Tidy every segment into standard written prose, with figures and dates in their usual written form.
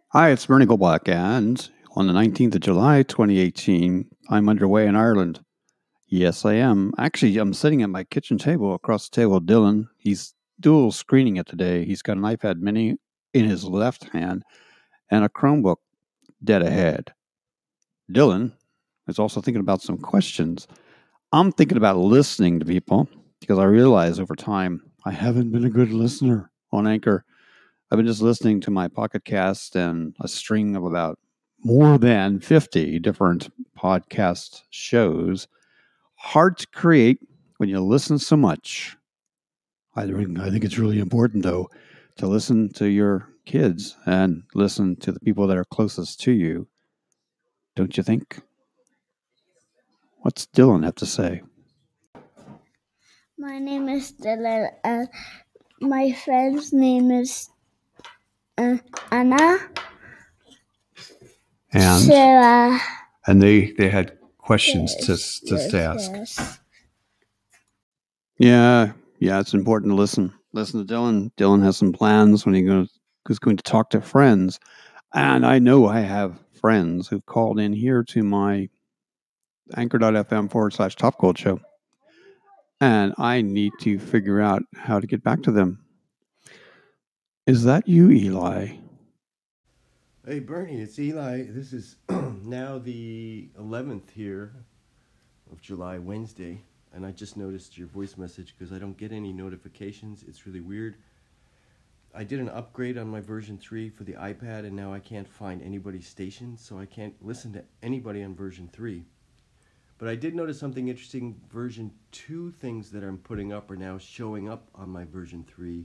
Hi, it's Bernie Goldblack, and on the 19th of July, 2018, I'm underway in Ireland. Yes, I am. Actually, I'm sitting at my kitchen table across the table with Dylan. He's dual screening it today. He's got an iPad mini in his left hand and a Chromebook dead ahead. Dylan is also thinking about some questions. I'm thinking about listening to people because I realize over time I haven't been a good listener on Anchor. I've been just listening to my Pocket Cast and a string of about more than 50 different podcast shows. Hard to create when you listen so much. I think it's really important, though, to listen to your kids and listen to the people that are closest to you. Don't you think? What's Dylan have to say? My name is Dylan, and my friend's name is Anna. And Sarah. and they had questions to ask. Yes. Yeah, it's important to listen. Listen to Dylan. Dylan has some plans when he's going to talk to friends. And I know I have friends who've called in here to my anchor.fm/Top Gold show. And I need to figure out how to get back to them. Is that you, Eli? Hey, Bernie, it's Eli. This is now the 11th here of July, Wednesday. And I just noticed your voice message because I don't get any notifications. It's really weird. I did an upgrade on my version 3 for the iPad, and now I can't find anybody's station, so I can't listen to anybody on version 3. But I did notice something interesting. Version 2 things that I'm putting up are now showing up on my version 3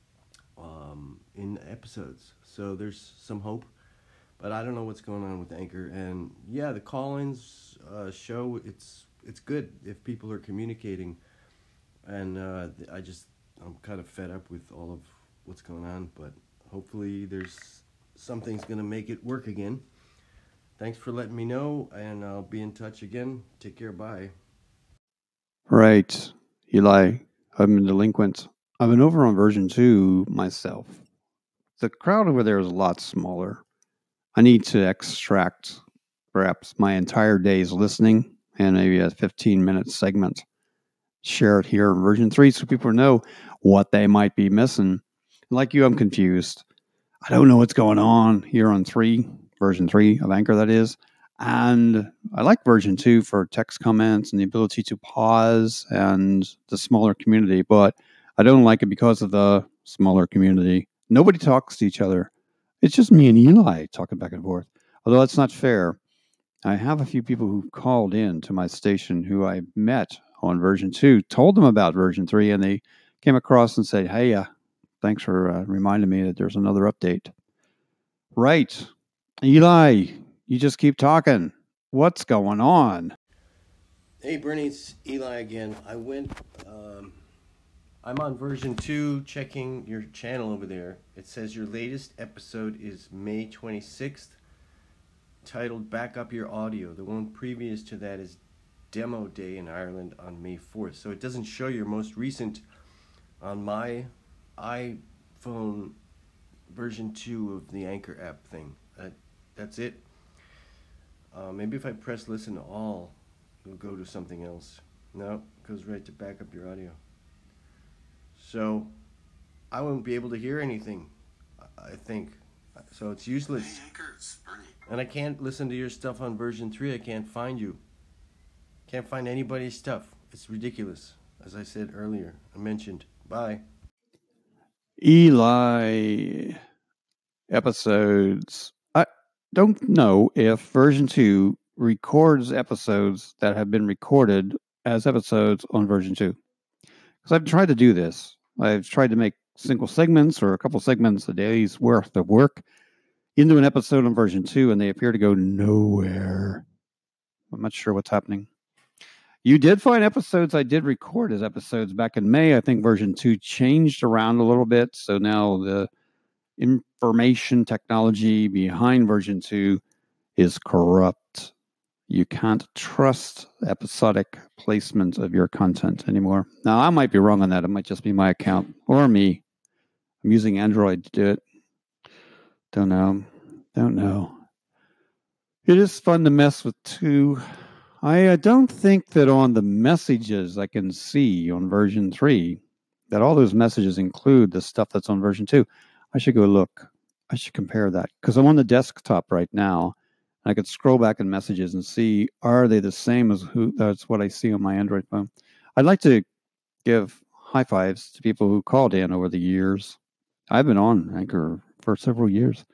in episodes. So there's some hope. But I don't know what's going on with Anchor. And yeah, the call-ins show, it's good if people are communicating. And I'm kind of fed up with all of what's going on. But hopefully something's going to make it work again. Thanks for letting me know, and I'll be in touch again. Take care. Bye. Right. Eli, I've been delinquent. I've been over on version 2 myself. The crowd over there is a lot smaller. I need to extract perhaps my entire day's listening and maybe a 15-minute segment. Share it here in version 3 so people know what they might be missing. Like you, I'm confused. I don't know what's going on here on version 3 of Anchor, that is. And I like version 2 for text comments and the ability to pause and the smaller community, but I don't like it because of the smaller community. Nobody talks to each other. It's just me and Eli talking back and forth. Although that's not fair. I have a few people who called in to my station who I met on version 2, told them about version 3, and they came across and said, hey, thanks for reminding me that there's another update. Right. Eli, you just keep talking. What's going on? Hey, Bernie, it's Eli again. I'm on version 2, checking your channel over there. It says your latest episode is May 26th, titled Back Up Your Audio. The one previous to that is Demo Day in Ireland on May 4th. So it doesn't show your most recent on my iPhone version 2 of the Anchor app thing. That's it. Maybe if I press listen to all, it'll go to something else. No, it goes right to back up your audio. So I won't be able to hear anything, I think. So it's useless. Hey, Anchor, it's Bernie. And I can't listen to your stuff on version 3. I can't find you. Can't find anybody's stuff. It's ridiculous. As I said earlier, I mentioned. Bye. Eli, episodes. I don't know if version 2 records episodes that have been recorded as episodes on version 2. Because I've tried to do this. I've tried to make single segments or a couple segments a day's worth of work into an episode on version 2, and they appear to go nowhere. I'm not sure what's happening. You did find episodes I did record as episodes back in May. I think version 2 changed around a little bit, so now the information technology behind version 2 is corrupt. You can't trust episodic placement of your content anymore. Now, I might be wrong on that. It might just be my account or me. I'm using Android to do it. Don't know. Don't know. It is fun to mess with too. I don't think that on the messages I can see on version 3 that all those messages include the stuff that's on version 2. I should go look. I should compare that because I'm on the desktop right now. I could scroll back in messages and see, are they the same as that's what I see on my Android phone. I'd like to give high fives to people who called in over the years. I've been on Anchor for several years.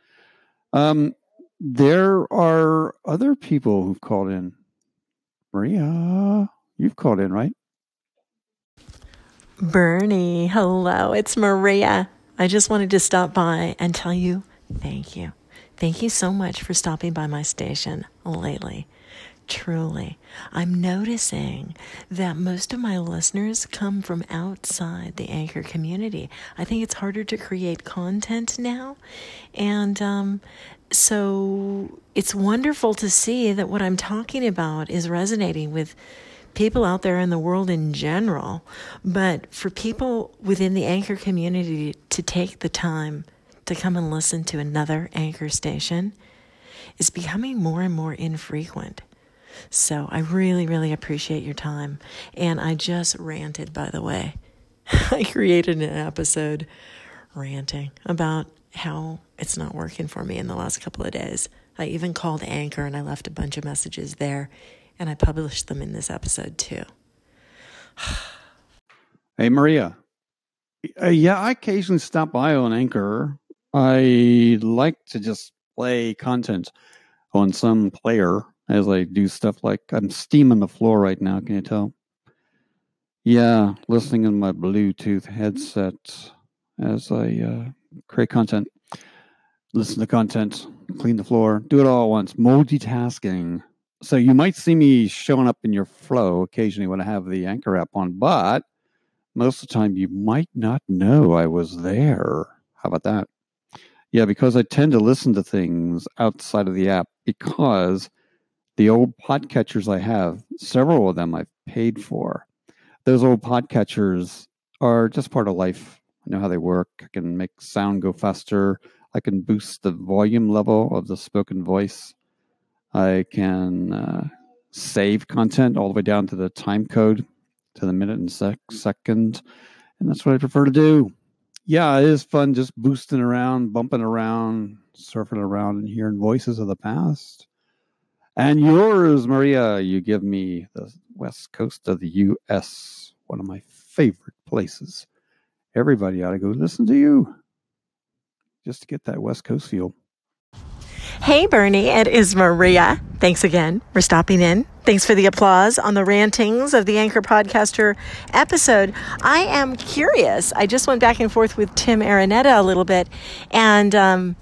There are other people who've called in. Maria, you've called in, right? Bernie, hello, it's Maria. I just wanted to stop by and tell you thank you. Thank you so much for stopping by my station lately. Truly, I'm noticing that most of my listeners come from outside the Anchor community. I think it's harder to create content now. And so it's wonderful to see that what I'm talking about is resonating with people out there in the world in general. But for people within the Anchor community to take the time to come and listen to another Anchor station is becoming more and more infrequent. So I really, really appreciate your time. And I just ranted, by the way. I created an episode ranting about how it's not working for me in the last couple of days. I even called Anchor and I left a bunch of messages there. And I published them in this episode too. Hey, Maria. Yeah, I occasionally stop by on Anchor. I like to just play content on some player as I do stuff like I'm steaming the floor right now. Can you tell? Yeah, listening in my Bluetooth headset as I create content, listen to content, clean the floor, do it all at once, multitasking. So you might see me showing up in your flow occasionally when I have the Anchor app on, but most of the time you might not know I was there. How about that? Yeah, because I tend to listen to things outside of the app because the old podcatchers I have, several of them I've paid for. Those old podcatchers are just part of life. I know how they work. I can make sound go faster. I can boost the volume level of the spoken voice. I can save content all the way down to the time code, to the minute and second. And that's what I prefer to do. Yeah, it is fun just boosting around, bumping around, surfing around, and hearing voices of the past. And yours, Maria, you give me the west coast of the U.S., one of my favorite places. Everybody ought to go listen to you just to get that West Coast feel. Hey, Bernie, it is Maria. Thanks again for stopping in. Thanks for the applause on the rantings of the Anchor Podcaster episode. I am curious. I just went back and forth with Tim Araneta a little bit, and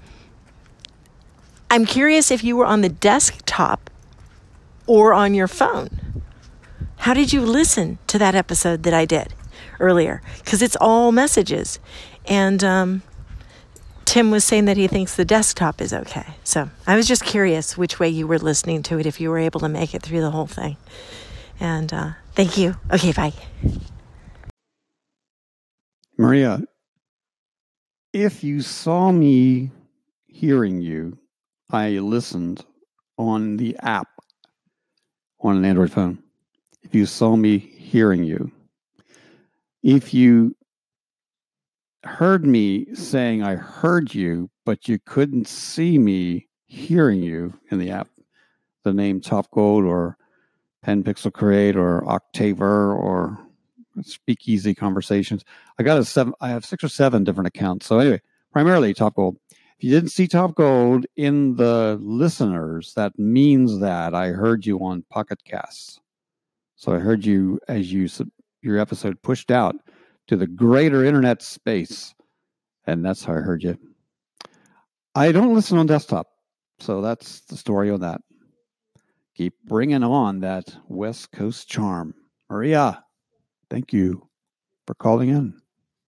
I'm curious if you were on the desktop or on your phone. How did you listen to that episode that I did earlier? Because it's all messages. And Tim was saying that he thinks the desktop is okay. So I was just curious which way you were listening to it, if you were able to make it through the whole thing. And thank you. Okay, bye. Maria, if you saw me hearing you, I listened on the app on an Android phone. If you saw me hearing you, if you heard me saying I heard you, but you couldn't see me hearing you in the app, the name Top Gold or Pen Pixel Create or Octaver or Speakeasy Conversations. I have 6 or 7 different accounts. So anyway, primarily Top Gold. If you didn't see Top Gold in the listeners, that means that I heard you on Pocket Casts. So I heard you as your episode pushed out to the greater internet space, and that's how I heard you. I don't listen on desktop, so that's the story on that. Keep bringing on that West Coast charm. Maria, thank you for calling in.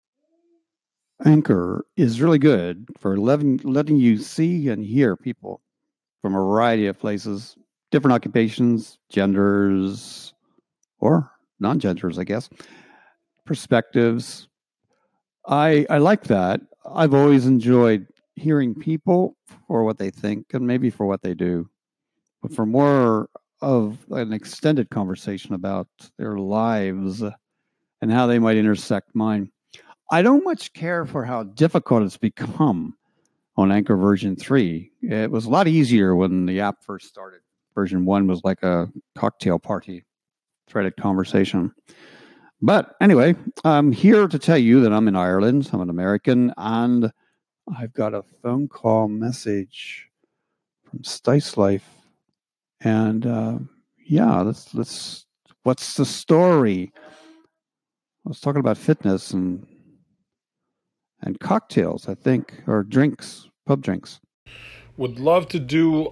Anchor is really good for letting you see and hear people from a variety of places, different occupations, genders, or non-genders, I guess, perspectives. I like that. I've always enjoyed hearing people for what they think and maybe for what they do, but for more of an extended conversation about their lives and how they might intersect mine. I don't much care for how difficult it's become on Anchor version 3. It was a lot easier when the app first started. Version 1 was like a cocktail party, threaded conversation. But anyway, I'm here to tell you that I'm in Ireland. I'm an American, and I've got a phone call message from Stice Life. And yeah, let's. What's the story? I was talking about fitness and cocktails, I think, or drinks, pub drinks. Would love to do,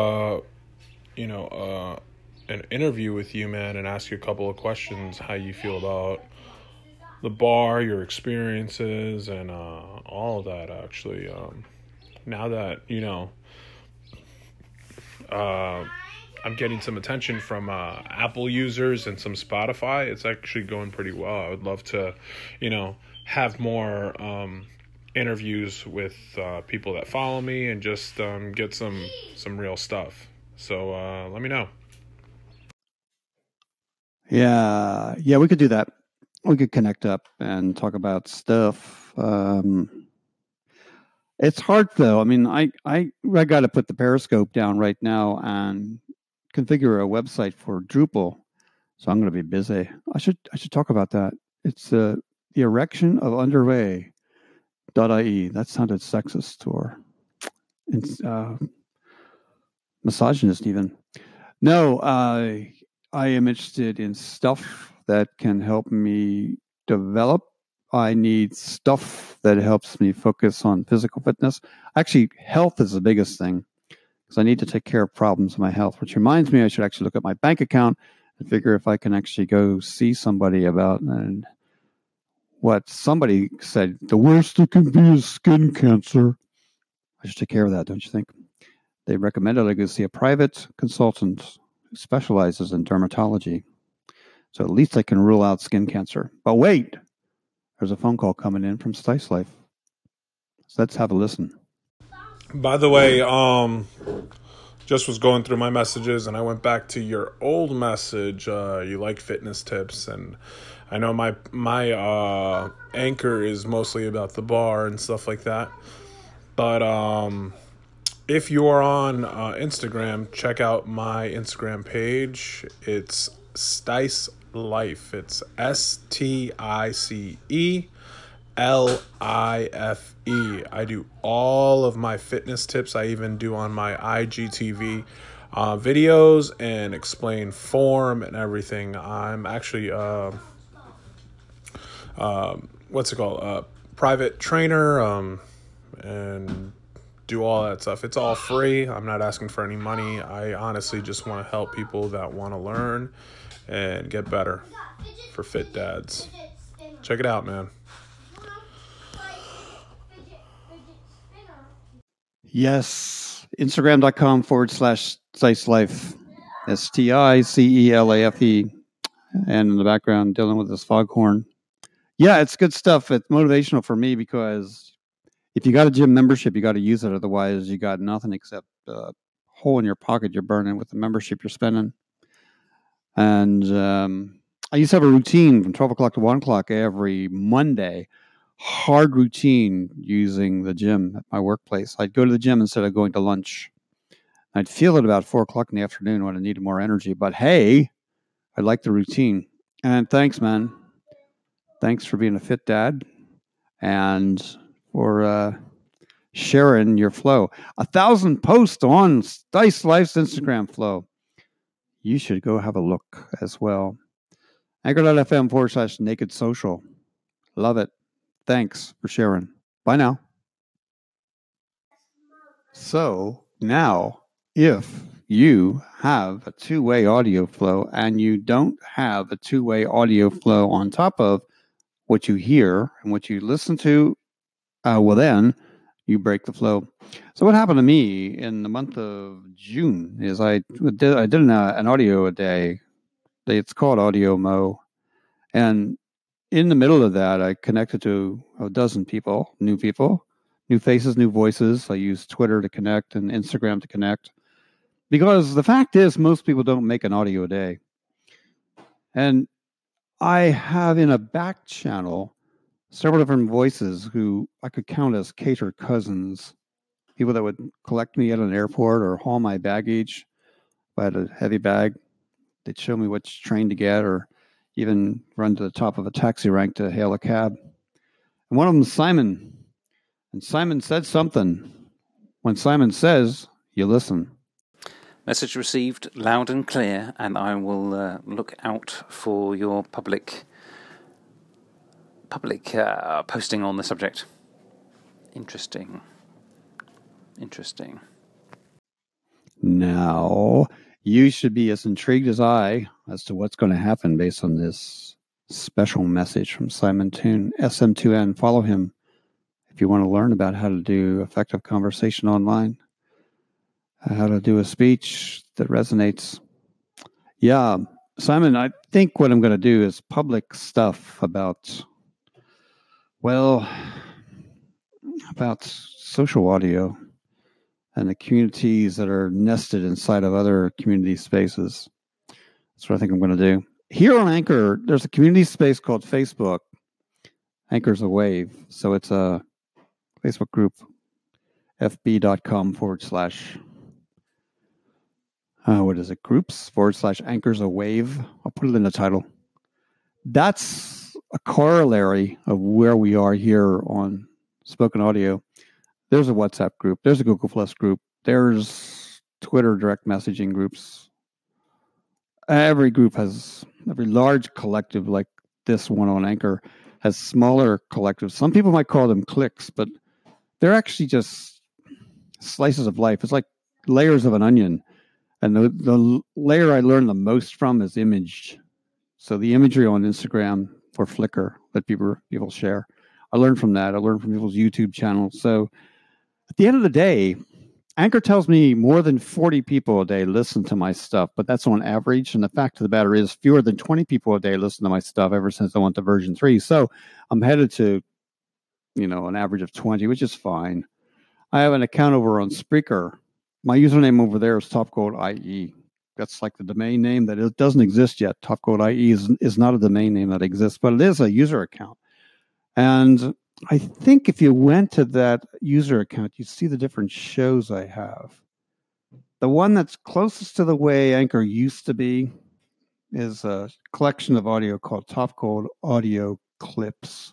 an interview with you, man, and ask you a couple of questions. How you feel about the bar, your experiences, and all of that. Actually, now that I'm getting some attention from Apple users and some Spotify, it's actually going pretty well. I would love to, have more interviews with people that follow me and just get some real stuff. So let me know. Yeah, we could do that. We could connect up and talk about stuff. It's hard though. I mean, I got to put the Periscope down right now and configure a website for Drupal. So I'm going to be busy. I should talk about that. It's the erection of underway.ie. That sounded sexist or misogynist even. No, I am interested in stuff that can help me develop. I need stuff that helps me focus on physical fitness. Actually, health is the biggest thing because I need to take care of problems in my health, which reminds me I should actually look at my bank account and figure if I can actually go see somebody about and what somebody said, the worst it can be is skin cancer. I should take care of that, don't you think? They recommended I go see a private consultant who specializes in dermatology. So at least I can rule out skin cancer. But wait, there's a phone call coming in from Stice Life. So let's have a listen. By the way, just was going through my messages and I went back to your old message. You like fitness tips, and I know my anchor is mostly about the bar and stuff like that. But if you are on Instagram, check out my Instagram page. It's Stice Life. It's STICELIFE. I do all of my fitness tips. I even do on my IGTV videos and explain form and everything. I'm actually private trainer and do all that stuff. It's all free. I'm not asking for any money. I honestly just want to help people that want to learn and get better for fit dads. Check it out, man. Yes, Instagram.com/Stice Life, STICELAFE, and in the background, dealing with this foghorn. Yeah, it's good stuff. It's motivational for me because if you got a gym membership, you got to use it. Otherwise, you got nothing except a hole in your pocket you're burning with the membership you're spending. And I used to have a routine from 12 o'clock to 1 o'clock every Monday. Hard routine using the gym at my workplace. I'd go to the gym instead of going to lunch. I'd feel it about 4 o'clock in the afternoon when I needed more energy. But hey, I like the routine. And thanks, man. Thanks for being a fit dad and for sharing your flow. 1,000 posts on Stice Life's Instagram flow. You should go have a look as well. Anchor.fm/naked social. Love it. Thanks for sharing. Bye now. So now, if you have a two-way audio flow and you don't have a two-way audio flow on top of what you hear and what you listen to, well then you break the flow. So what happened to me in the month of June is I did an audio a day. It's called Audio Mo. And in the middle of that, I connected to a dozen people, new people, new faces, new voices. I use Twitter to connect and Instagram to connect. Because the fact is, most people don't make an audio a day. And I have in a back channel several different voices who I could count as cater cousins. People that would collect me at an airport or haul my baggage. If I had a heavy bag, they'd show me which train to get or even run to the top of a taxi rank to hail a cab. And one of them is Simon. And Simon said something. When Simon says, you listen. Message received loud and clear, and I will look out for your public posting on the subject. Interesting. Now, you should be as intrigued as I as to what's going to happen based on this special message from Simon Toon, SM2N. Follow him if you want to learn about how to do effective conversation online, how to do a speech that resonates. Yeah, Simon, I think what I'm going to do is public stuff about social audio and the communities that are nested inside of other community spaces. That's what I think I'm going to do. Here on Anchor, there's a community space called Facebook. Anchor's a wave. So it's a Facebook group, fb.com/ groups/Anchor's a wave. I'll put it in the title. That's a corollary of where we are here on Spoken Audio. There's a WhatsApp group. There's a Google Plus group. There's Twitter direct messaging groups. Every large collective like this one on Anchor has smaller collectives. Some people might call them cliques, but they're actually just slices of life. It's like layers of an onion. And the layer I learned the most from is image. So the imagery on Instagram or Flickr that people share. I learned from that. I learned from people's YouTube channels. So at the end of the day, Anchor tells me more than 40 people a day listen to my stuff, but that's on average. And the fact of the matter is fewer than 20 people a day listen to my stuff ever since I went to version 3. So I'm headed to, an average of 20, which is fine. I have an account over on Spreaker. My username over there is TopGold.ie. That's like the domain name that it doesn't exist yet. TopGold.ie is not a domain name that exists, but it is a user account. And I think if you went to that user account, you'd see the different shows I have. The one that's closest to the way Anchor used to be is a collection of audio called Top Gold Audio Clips.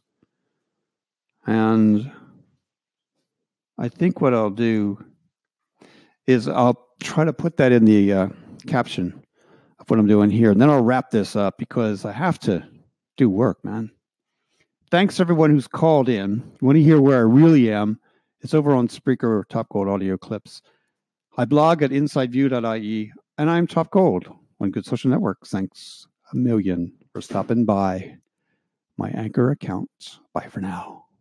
And I think what I'll do is I'll try to put that in the caption of what I'm doing here. And then I'll wrap this up because I have to do work, man. Thanks everyone who's called in. You want to hear where I really am? It's over on Spreaker or Top Gold Audio Clips. I blog at insideview.ie, and I'm Top Gold on Good Social Network. Thanks a million for stopping by my Anchor account. Bye for now.